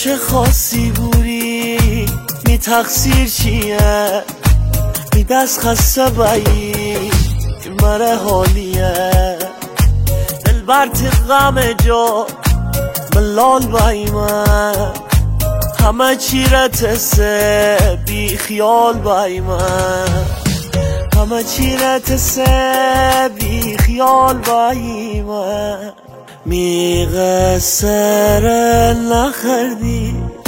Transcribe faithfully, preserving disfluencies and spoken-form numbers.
چه خاصی بوری می تقصیر چیه می دست خسته بایی مره حالیه دل برت غم جا ملال بایی من همه چی رتسه بی خیال بایی من همه چی رتسه بی خیال بایی من میقصر نخردی